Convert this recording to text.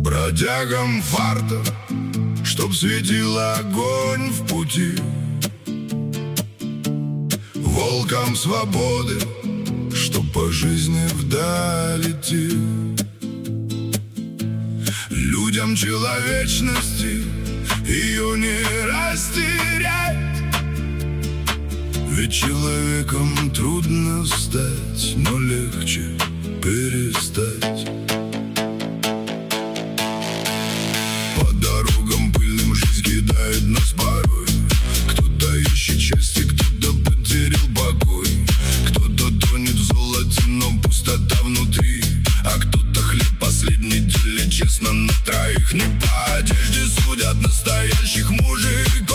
Бродягам фарта, чтоб светил огонь в пути, волкам свободы, чтоб по жизни вдаль идти, людям человечности ее не растерять. Ведь человеком трудно стать, но легче перестать. По дорогам пыльным жизнь кидает нас порой. Кто-то ищет счастье, кто-то потерял покой, кто-то тонет в золоте, но пустота внутри, а кто-то хлеб последний делит честно на троих. Не по одежде судят настоящих мужиков,